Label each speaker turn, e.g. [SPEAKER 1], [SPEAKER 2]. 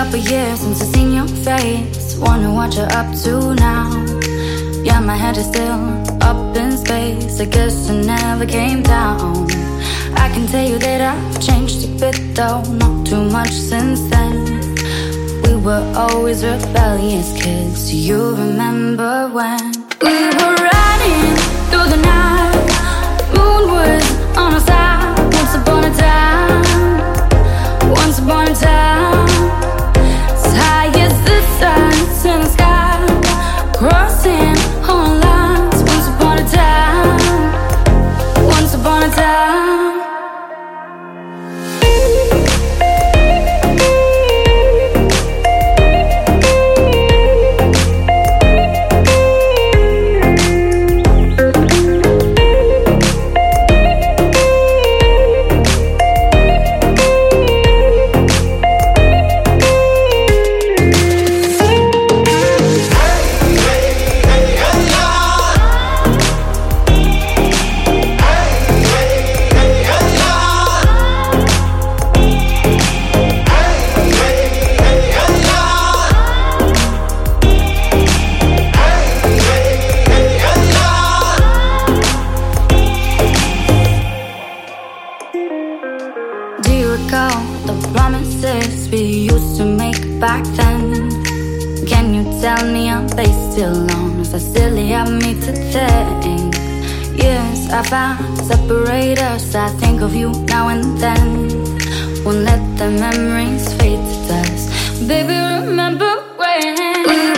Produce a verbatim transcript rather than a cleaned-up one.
[SPEAKER 1] couple years since I've seen your face. Wonder what you're up to now. Yeah, my head is still up in space. I guess I never came down. I can tell you that I've changed a bit though, not too much since then. We were always rebellious kids. Do you remember when we were riding through the night? Moon was on our side. Once upon a time, once upon a time, as high as the sun's in the sky, crossing all lines. Once upon a time, once upon a time. The promises we used to make back then. Can you tell me are they still on? Is that silly of me to think? Yes, I found separate us. I think of you now and then. Won't let the memories fade to dust. Baby, remember when we